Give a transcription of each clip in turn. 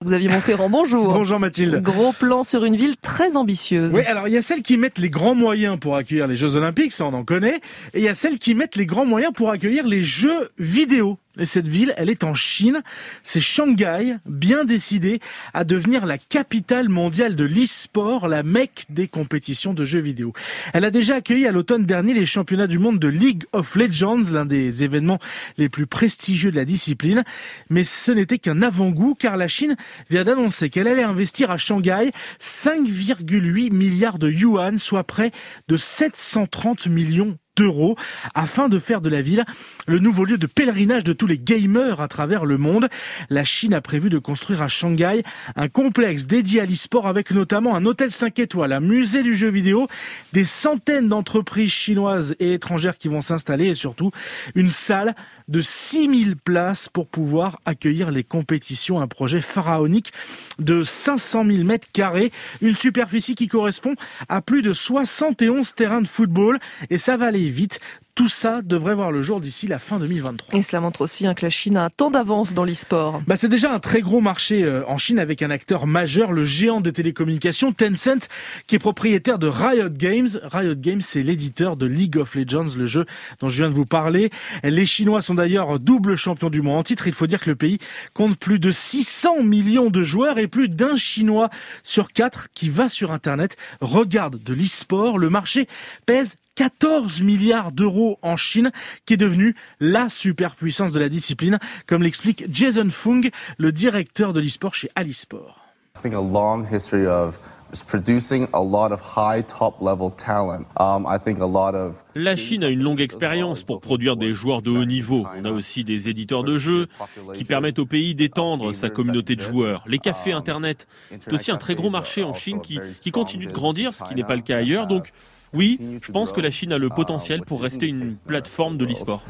Xavier Montferrand, bonjour. Bonjour Mathilde. Gros plan sur une ville très ambitieuse. Oui, alors il y a celles qui mettent les grands moyens pour accueillir les Jeux Olympiques, ça on en connaît, et il y a celles qui mettent les grands moyens pour accueillir les Jeux vidéo. Et cette ville, elle est en Chine. C'est Shanghai, bien décidé à devenir la capitale mondiale de l'e-sport, la Mecque des compétitions de jeux vidéo. Elle a déjà accueilli à l'automne dernier les championnats du monde de League of Legends, l'un des événements les plus prestigieux de la discipline. Mais ce n'était qu'un avant-goût, car la Chine vient d'annoncer qu'elle allait investir à Shanghai 5,8 milliards de yuan, soit près de 730 millions d'euros, afin de faire de la ville le nouveau lieu de pèlerinage de tous les gamers à travers le monde. La Chine a prévu de construire à Shanghai un complexe dédié à l'e-sport avec notamment un hôtel 5 étoiles, un musée du jeu vidéo, des centaines d'entreprises chinoises et étrangères qui vont s'installer et surtout une salle de 6000 places pour pouvoir accueillir les compétitions. Un projet pharaonique de 500 000 mètres carrés, une superficie qui correspond à plus de 71 terrains de football, et ça va aller vite. Tout ça devrait voir le jour d'ici la fin 2023. Et cela montre aussi que la Chine a un temps d'avance dans l'e-sport. C'est déjà un très gros marché en Chine avec un acteur majeur, le géant des télécommunications Tencent, qui est propriétaire de Riot Games. Riot Games, c'est l'éditeur de League of Legends, le jeu dont je viens de vous parler. Les Chinois sont d'ailleurs double champions du monde en titre. Il faut dire que le pays compte plus de 600 millions de joueurs et plus d'un Chinois sur 4 qui va sur Internet, regarde de l'e-sport. Le marché pèse 14 milliards d'euros en Chine, qui est devenue la superpuissance de la discipline, comme l'explique Jason Fung, le directeur de l'e-sport chez Alisport. I think a long history of producing a lot of high top-level talent. La Chine a une longue expérience pour produire des joueurs de haut niveau. On a aussi des éditeurs de jeux qui permettent au pays d'étendre sa communauté de joueurs. Les cafés Internet, c'est aussi un très gros marché en Chine qui continue de grandir, ce qui n'est pas le cas ailleurs. Donc, oui, je pense que la Chine a le potentiel pour rester une plateforme de l'e-sport.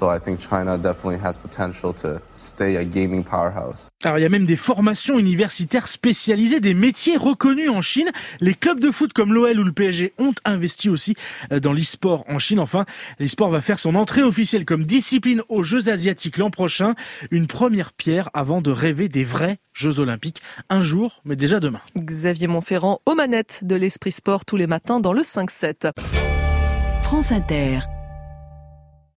Alors, il y a même des formations universitaires spécialisées, des métiers reconnus en Chine. Les clubs de foot comme l'OL ou le PSG ont investi aussi dans l'e-sport en Chine. Enfin, l'e-sport va faire son entrée officielle comme discipline aux Jeux asiatiques l'an prochain. Une première pierre avant de rêver des vrais Jeux olympiques. Un jour, mais déjà demain. Xavier Montferrand aux manettes de l'Esprit Sport tous les matins dans le 5-7. France Inter.